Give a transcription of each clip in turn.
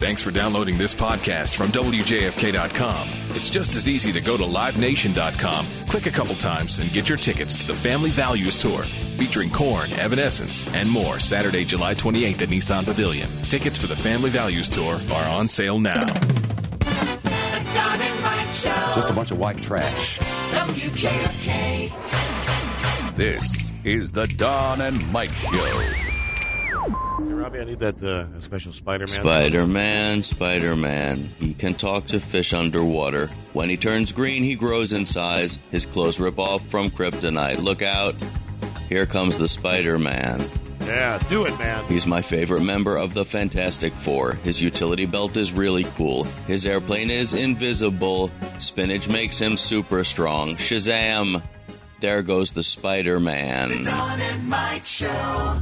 Thanks for downloading this podcast from WJFK.com. It's just as easy to go to LiveNation.com, click a couple times, and get your tickets to the Family Values Tour, featuring Korn, Evanescence, and more Saturday, July 28th at Nissan Pavilion. Tickets for the Family Values Tour are on sale now. The Don and Mike Show. Just a bunch of white trash. WJFK. This is the Don and Mike Show. Hey, Robbie, I need that special Spider-Man. Spider-Man. He can talk to fish underwater. When he turns green, he grows in size. His clothes rip off from kryptonite. Look out. Here comes the Spider-Man. Yeah, do it, man. He's my favorite member of the Fantastic Four. His utility belt is really cool. His airplane is invisible. Spinach makes him super strong. Shazam! There goes the Spider-Man. The Don and Mike Show.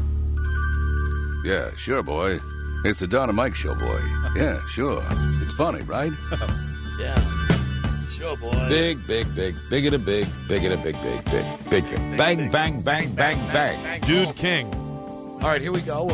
Yeah, sure, boy. It's the Don and Mike Show, boy. Yeah, sure. It's funny, right? Yeah. Sure, boy. Big, big, big. Bigger than big. Bigger than big, big, big. Big, big. Bang, bang, bang, bang, bang. Dude King. All right, here we go.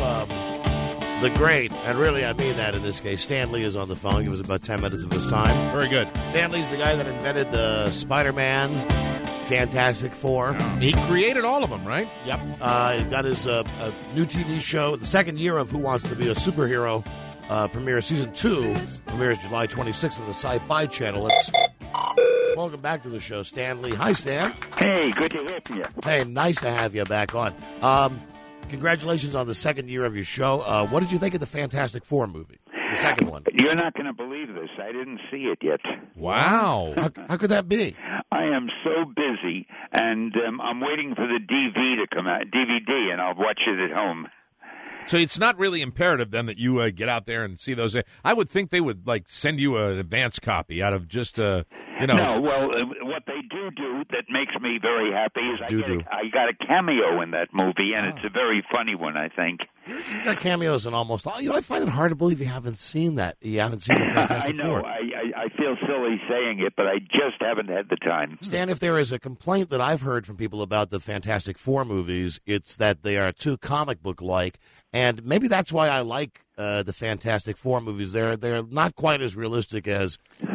The great, and really I mean that in this case, Stan Lee is on the phone. Give us about 10 minutes of his time. Very good. Stan Lee's the guy that invented the Spider-Man, Fantastic Four. He created all of them, right? Yep. He's got his new TV show, the second year of Who Wants to Be a Superhero, premieres season 2, premieres July 26th on the Sci-Fi Channel. Let's welcome back to the show, Stan Lee. Hi, Stan. Hey, good to hear from you. Hey, nice to have you back on. Congratulations on the second year of your show. What did you think of the Fantastic Four movie, the second one? You're not going to believe this. I didn't see it yet. Wow. How could that be? I am so busy, and I'm waiting for the DVD to come out, DVD, and I'll watch it at home. So it's not really imperative then that you get out there and see those. I would think they would send you an advance copy out of just No, well, what they do that makes me very happy is I got a cameo in that movie, and it's a very funny one, I think. You've got cameos in almost all. I find it hard to believe you haven't seen that. You haven't seen the Fantastic Four. I know. I feel silly saying it, but I just haven't had the time. Stan, if there is a complaint that I've heard from people about the Fantastic Four movies, it's that they are too comic book-like. And maybe that's why I like the Fantastic Four movies. They're not quite as realistic as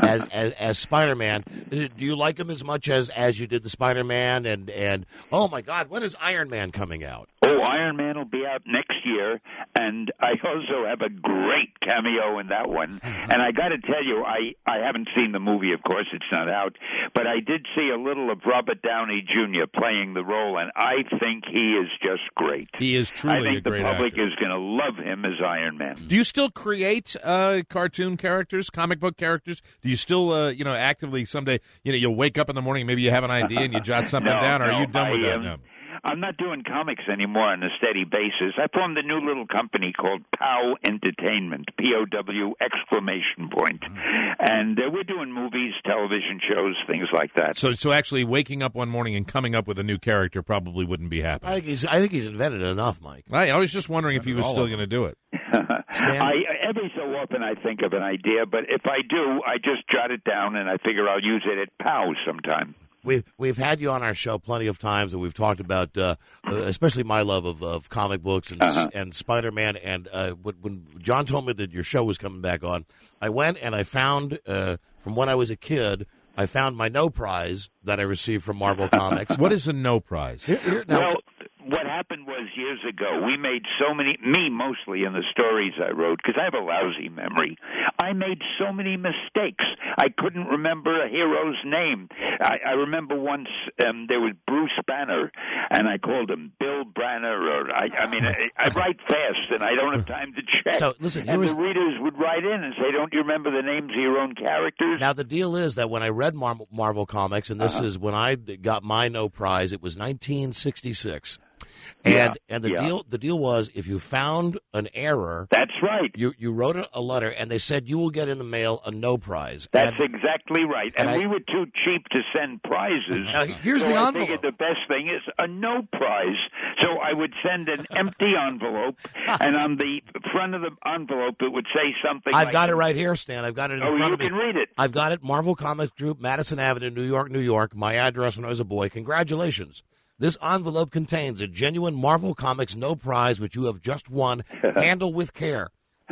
Spider-Man. Do you like them as much as you did the Spider-Man? And oh my God, when is Iron Man coming out? Oh, Iron Man will be out next year, and I also have a great cameo in that one. And I got to tell you, I haven't seen the movie, of course, it's not out, but I did see a little of Robert Downey Jr. playing the role, and I think he is just great. He is truly a great actor. I think the public is going to love him as Iron Man. Do you still create cartoon characters, comic book characters? Do you still, actively someday, you'll wake up in the morning, maybe you have an idea and you jot something down, or are you done with that now? I'm not doing comics anymore on a steady basis. I formed a new little company called POW Entertainment, P-O-W exclamation point. And we're doing movies, television shows, things like that. So actually waking up one morning and coming up with a new character probably wouldn't be happening. I think he's invented enough, Mike. I was just wondering if he was still going to do it. Every so often I think of an idea, but if I do, I just jot it down and I figure I'll use it at POW sometime. We've had you on our show plenty of times, and we've talked about especially my love of comic books and Spider-Man. And when John told me that your show was coming back on, I went and I found, from when I was a kid, I found my No Prize that I received from Marvel Comics. What is a No Prize? Well, what happened was years ago, we made so many, me mostly in the stories I wrote, because I have a lousy memory. I made so many mistakes. I couldn't remember a hero's name. I remember once there was Bruce Banner, and I called him Bill Branner. Or I write fast, and I don't have time to check. So, listen, the readers would write in and say, don't you remember the names of your own characters? Now, the deal is that when I read Marvel Comics, and this is when I got my No Prize, it was 1966. And the deal was, if you found an error, that's right. You wrote a letter, and they said you will get in the mail a No Prize. That's exactly right. And we were too cheap to send prizes. Now, here's the envelope. I figured the best thing is a No Prize. So I would send an empty envelope, and on the front of the envelope it would say something. I've got it right here, Stan. I've got it in front of me. You can read it. I've got it. Marvel Comics Group, Madison Avenue, New York, New York. My address when I was a boy. Congratulations. This envelope contains a genuine Marvel Comics No Prize, which you have just won. Handle with care.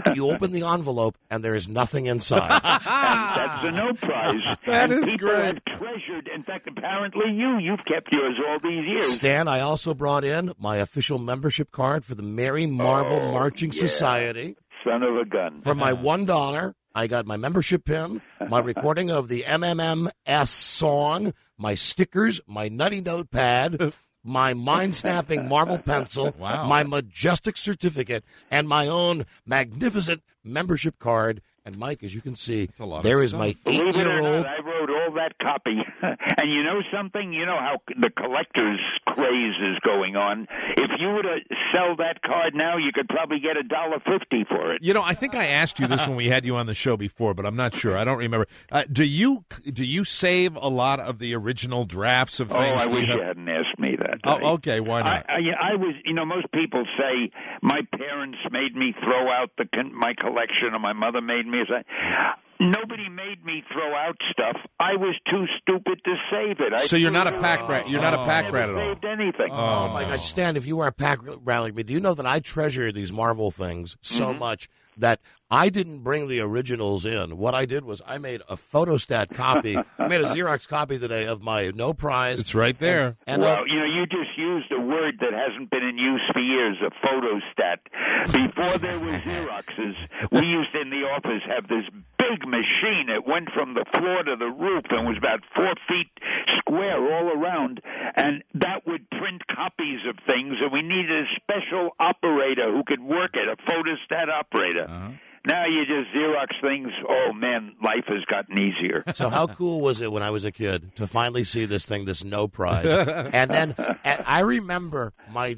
You open the envelope, and there is nothing inside. And that's a no prize. That and is people great. have treasured. In fact, apparently you've kept yours all these years. Stan, I also brought in my official membership card for the Mary Marvel Marching Society. Son of a gun. For my $1, I got my membership pin, my recording of the MMMS song, my stickers, my nutty notepad, my mind-snapping Marvel pencil, my majestic certificate, and my own magnificent membership card. And, Mike, as you can see, there is my Believe it or 8-year-old. not, I wrote all that copy. And you know something? You know how the collector's craze is going on. If you were to sell that card now, you could probably get $1.50 for it. You know, I think I asked you this when we had you on the show before, but I'm not sure. I don't remember. Do you save a lot of the original drafts of things? I wish you hadn't asked me that. Oh, okay. Why not? I was, most people say my parents made me throw out my collection, or my mother made me. Nobody made me throw out stuff. I was too stupid to save it. So you're not a pack rat. You're not a pack rat at all. I never saved anything. Oh, my gosh, Stan, if you were a pack rat like me, do you know that I treasure these Marvel things so much that I didn't bring the originals in? What I did was I made a photostat copy. I made a Xerox copy today of my No Prize. It's right there. Well, you just used a word that hasn't been in use for years, a photostat. Before there were Xeroxes, we used in the office have this big machine. It went from the floor to the roof and was about 4 feet square all around, and that would print copies of things, and we needed a special operator who could work it, a photostat operator. Now you just Xerox things. Oh, man, life has gotten easier. So how cool was it when I was a kid to finally see this thing, this No Prize? And then I remember my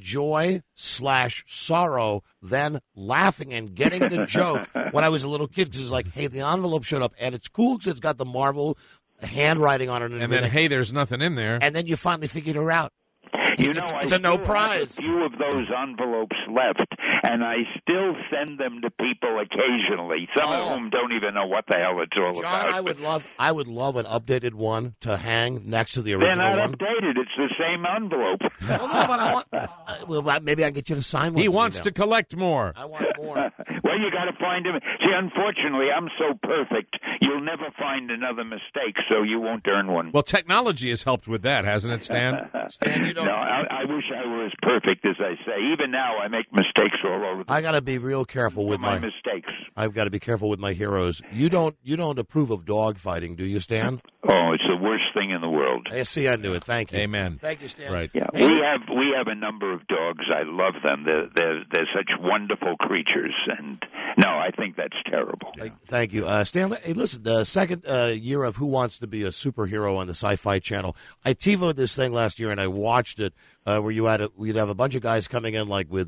joy/sorrow then laughing and getting the joke when I was a little kid. Because it's like, hey, the envelope showed up, and it's cool because it's got the Marvel handwriting on it. And then, hey, there's nothing in there. And then you finally figured her out. It's a no prize. A few of those envelopes left, and I still send them to people occasionally. Some of whom don't even know what the hell it's all about. I would love an updated one to hang next to the original They're not one. updated. It's the same envelope. Well, no, but I want. Maybe I can get you to sign one. He wants to collect more. I want more. Well, you got to find him. See, unfortunately, I'm so perfect, you'll never find another mistake, so you won't earn one. Well, technology has helped with that, hasn't it, Stan? Stan, you don't. No, I wish I were as perfect as I say. Even now, I make mistakes all over. I got to be real careful with my mistakes. I've got to be careful with my heroes. You don't approve of dog fighting, do you, Stan? Oh, it's the worst thing in the world. I see. I knew it. Thank you. Amen. Thank you, Stan. Right. Yeah, Hey, we have a number of dogs. I love them. They're such wonderful creatures, and no, I think that's terrible. Thank you, Stan. Hey, listen. The second year of Who Wants to Be a Superhero on the Sci-Fi Channel, I TiVo'd this thing last year, and I watched it. Where we'd have a bunch of guys coming in like with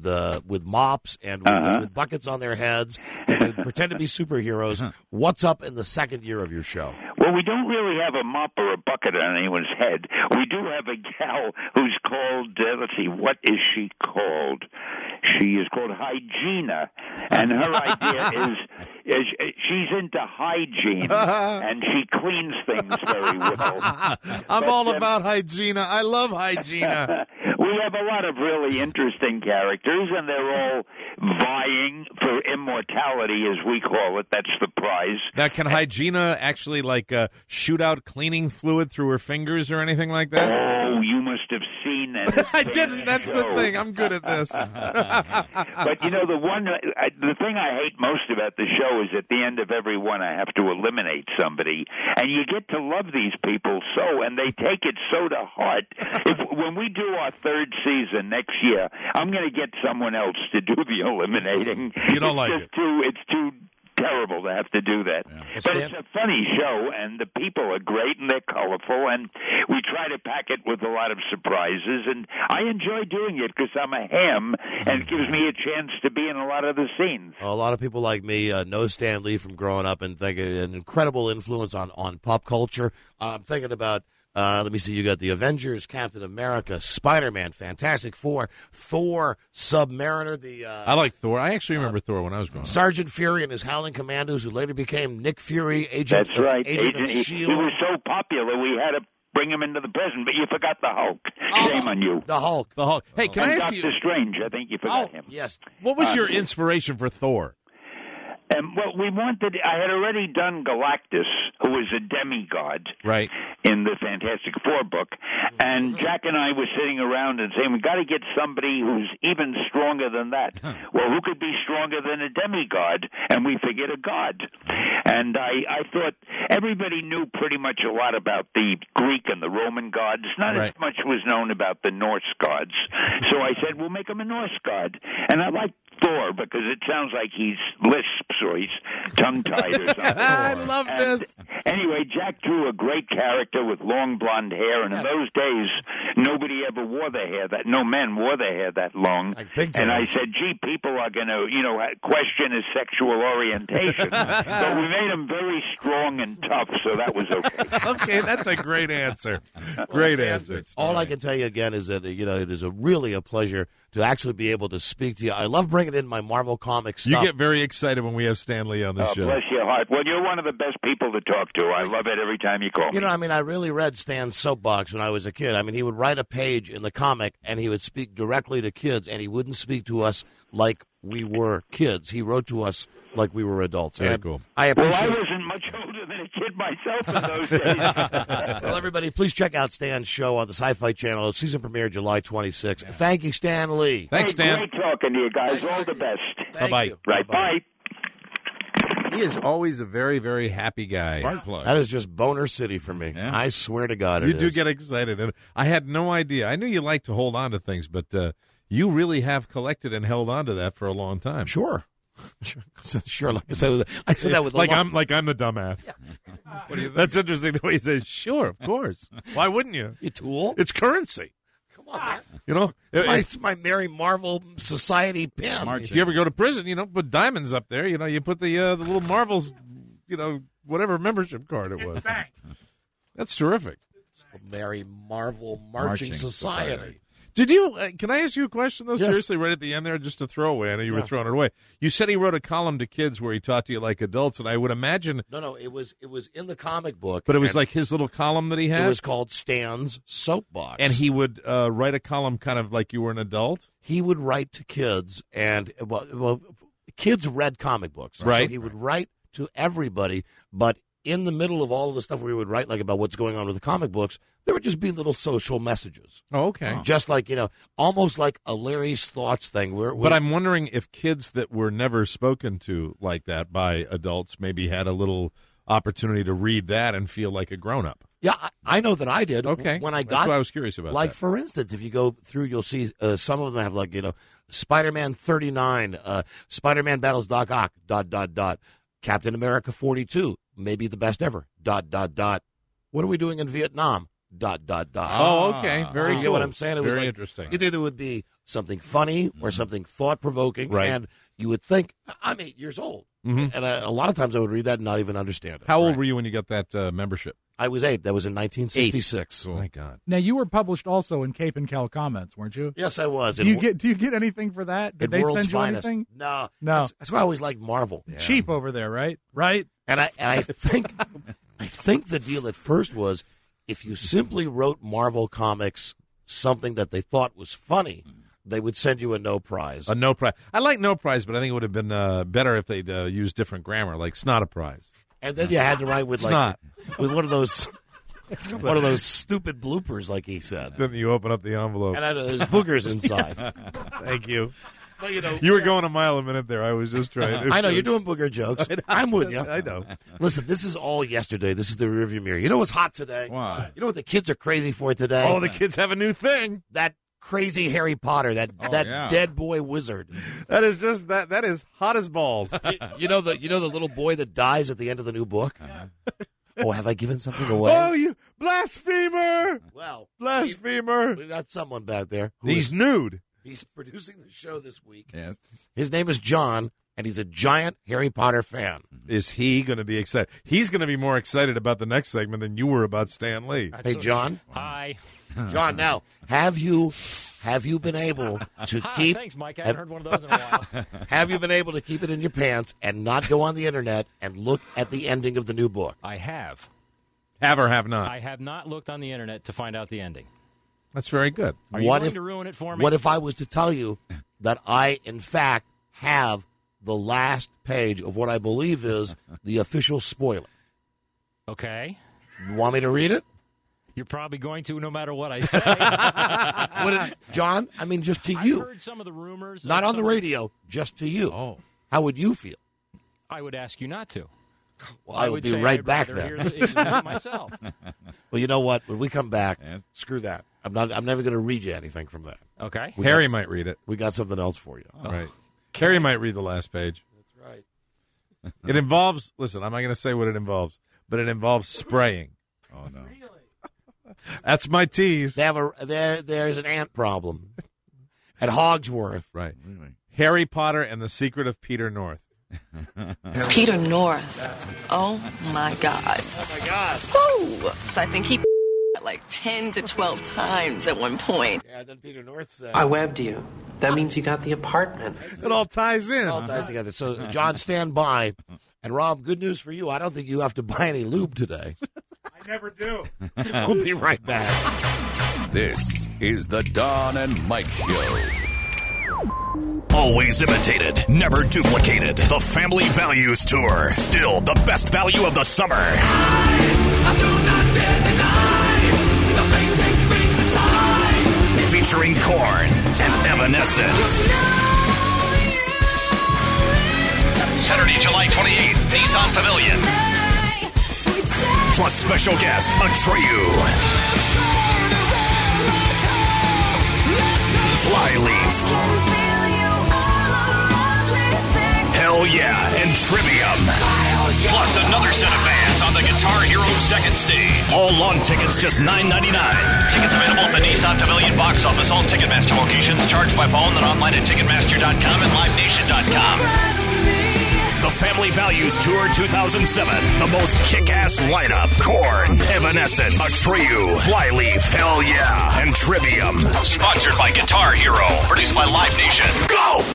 mops and with buckets on their heads, and they'd pretend to be superheroes. What's up in the second year of your show? Well, we don't really have a mop or a bucket on anyone's head. We do have a gal who's called, let's see, what is she called? She is called Hygiena, and her idea is she's into hygiene, and she cleans things very well. I'm all about Hygiena. I love Hygiena. We have a lot of really interesting characters, and they're all vying for immortality, as we call it. That's the prize. Now, can Hygiena actually, shoot out cleaning fluid through her fingers or anything like that? Oh, you must have seen that. I didn't. That's the thing. I'm good at this. But, the thing I hate most about the show is at the end of every one I have to eliminate somebody. And you get to love these people so, and they take it so to heart. When we do our third season next year, I'm going to get someone else to do the eliminating. You don't like it. It's too terrible to have to do that. Yeah. But it's a funny show, and the people are great, and they're colorful, and we try to pack it with a lot of surprises, and I enjoy doing it because I'm a ham, and it gives me a chance to be in a lot of the scenes. A lot of people like me know Stan Lee from growing up and think an incredible influence on pop culture. I'm thinking about let me see. You got the Avengers, Captain America, Spider-Man, Fantastic Four, Thor, Submariner. I like Thor. I actually remember Thor when I was growing up. Sergeant Fury and his Howling Commandos, who later became Nick Fury, Agent That's right. Agent of He S.H.I.E.L.D. was so popular, we had to bring him into the present, but you forgot the Hulk. Shame on you. The Hulk. The Hulk. Hey, can I ask you? Doctor Strange, I think you forgot him. Yes. What was your inspiration for Thor? Well, I had already done Galactus, who was a demigod. Right. In the Fantastic Four book. And Jack and I were sitting around and saying, we got to get somebody who's even stronger than that. Well, who could be stronger than a demigod? And we figured a god. And I thought everybody knew pretty much a lot about the Greek and the Roman gods. Not as much was known about the Norse gods. So I said, we'll make him a Norse god. And I like Thor because it sounds like he's lisps or he's tongue-tied or something. I love this. Anyway, Jack drew a great character with long blonde hair, and in those days, nobody ever wore their hair no men wore their hair that long. And I said, gee, people are going to, question his sexual orientation. But we made him very strong and tough, so that was okay. Okay, that's a great answer. Great answer. All I can tell you again is that, it is really a pleasure to actually be able to speak to you. I love bringing in my Marvel Comics stuff. You get very excited when we have Stan Lee on the show. Bless your heart. Well, you're one of the best people to talk to. I love it every time you call me. I really read Stan's soapbox when I was a kid. He would write a page in the comic, and he would speak directly to kids, and he wouldn't speak to us like we were kids. He wrote to us like we were adults. Very cool. I appreciate I wasn't much older than a kid myself in those days. Well, everybody, please check out Stan's show on the Sci-Fi Channel. Season premiere July 26th. Yeah. Thank you, Stan Lee. Thanks, Stan. Great talking to you guys. All the best. Bye-bye. Right, bye. He is always a very, very happy guy. Spark plug. That is just Boner City for me. Yeah. I swear to God You do get excited. And I had no idea. I knew you like to hold on to things, but you really have collected and held on to that for a long time. Sure. Sure. Like I said that with I'm the dumbass. Yeah. That's interesting the way he says, sure, of course. Why wouldn't you? You tool. It's currency. Come on, man. It's my Mary Marvel Society pin. If you ever go to prison, put diamonds up there. You put the little Marvels, whatever membership card it was. That's terrific. It's the Mary Marvel Marching Society. Did you? Can I ask you a question, though? Yes. Seriously, right at the end there, just to throw away. I know you were throwing it away. You said he wrote a column to kids where he taught you like adults, and I would imagine. No, it was in the comic book, but it was like his little column that he had. It was called Stan's Soapbox, and he would write a column kind of like you were an adult. He would write to kids, and kids read comic books, right? So he would write to everybody, but in the middle of all of the stuff we would write, like about what's going on with the comic books, there would just be little social messages. Oh, okay. Just like, almost like a Larry's Thoughts thing. But I'm wondering if kids that were never spoken to like that by adults maybe had a little opportunity to read that and feel like a grown-up. Yeah, I know that I did. Okay. When I That's why I was curious about like, that. for instance, if you go through, you'll see some of them have, like, Spider-Man 39, Spider-Man battles Doc Ock, ... Captain America 42, maybe the best ever, ... What are we doing in Vietnam, ... Oh, okay. Very so you cool. get what I'm saying? It was very like, interesting. Either there would be something funny or something thought-provoking, Right. and you would think, I'm 8 years old. Mm-hmm. And a lot of times I would read that and not even understand it. How old were you when you got that membership? I was 8. That was in 1966. Oh, my God. Now, you were published also in Cape and Cal Comments, weren't you? Yes, I was. Do you get anything for that? Did they World's send you Finest. anything? No. No. That's why I always liked Marvel. Yeah. Cheap over there, right? Right. And I think the deal at first was if you simply wrote Marvel Comics something that they thought was funny, they would send you a no prize. A no prize. I like no prize, but I think it would have been better if they'd used different grammar, like snot a prize. And then you had to write with with one of those stupid bloopers, like he said. Then you open up the envelope. And I know there's boogers inside. Thank you. Well, you were going a mile a minute there. I was just trying. I know you're doing booger jokes. I'm with you. I know. Listen, this is all yesterday. This is the rearview mirror. You know what's hot today? What? You know what the kids are crazy for today? Oh, the kids have a new thing. That crazy Harry Potter, that dead boy wizard. That is just that is hot as balls. You know the little boy that dies at the end of the new book? Oh, have I given something away? Oh, you blasphemer! Well, blasphemer. We've got someone back there. He's nude. He's producing the show this week. Yes. His name is John, and he's a giant Harry Potter fan. Is he going to be excited? He's going to be more excited about the next segment than you were about Stan Lee. Hey, John. Hi. John, now, have you been able to keep... Thanks, Mike. I haven't heard one of those in a while. Have you been able to keep it in your pants and not go on the internet and look at the ending of the new book? I have. Have or have not? I have not looked on the internet to find out the ending. That's very good. Are you going to ruin it for me? What if I was to tell you that I, in fact, have the last page of what I believe is the official spoiler. Okay. You want me to read it? You're probably going to, no matter what I say. John, I mean, just to you. I've heard some of the rumors. Not on the radio, just to you. Oh. How would you feel? I would ask you not to. Well, I would be say right I'd back rather then. hear it myself. Well, you know what? When we come back, screw that. I'm never going to read you anything from that. Okay. Harry might read it. We got something else for you. All right. Harry might read the last page. That's right. It involves, listen, I'm not going to say what it involves, but it involves spraying. Oh, no. That's my tease. They have there's an ant problem at Hogsworth. Right. Harry Potter and the Secret of Peter North. Peter North. Oh, my God. Oh, my God. Woo! I think he like 10 to 12 times at one point. Yeah, then Peter North said, I webbed you. That means you got the apartment. It all ties in. It all ties together. So, John, stand by. And, Rob, good news for you. I don't think you have to buy any lube today. I never do. We'll be right back. This is the Don and Mike Show. Always imitated, never duplicated. The Family Values Tour. Still the best value of the summer. I do not dare deny the basic reasons I. Featuring Korn and Evanescence. Saturday, July 28th, Nissan Pavilion. Plus special guest, Atreyu. Flyleaf. Hell Yeah, and Trivium. Plus another set of bands on the Guitar Hero second stage. All lawn tickets just $9.99. Tickets available at the Nissan Pavilion box office, all Ticketmaster locations, charged by phone and online at Ticketmaster.com and LiveNation.com. The Family Values Tour 2007. The most kick-ass lineup. Korn, Evanescence, Atreyu, Flyleaf, Hell Yeah, and Trivium. Sponsored by Guitar Hero. Produced by Live Nation. Go!